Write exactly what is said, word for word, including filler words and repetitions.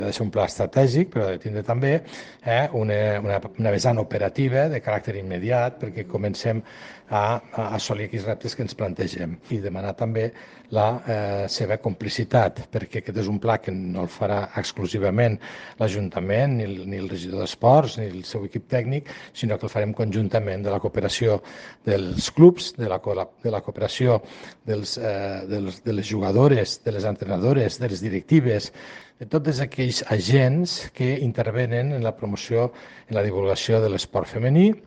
Ha de ser un pla estratègic, però ha de tindre també eh, una, una, una vessant operativa de caràcter immediat perquè comencem a, a assolir aquells reptes que ens plantegem i demanar també la eh, seva complicitat, perquè aquest és un pla que no el farà exclusivament l'Ajuntament, ni, el- ni el regidor d'Esports, ni el seu equip tècnic, sinó que el farem conjuntament de la cooperació dels clubs, de la, co- de la cooperació dels, eh, dels, de les jugadores, de les entrenadores, de les directives, de tots aquells agents que intervenen en la promoció, en la divulgació de l'esport femení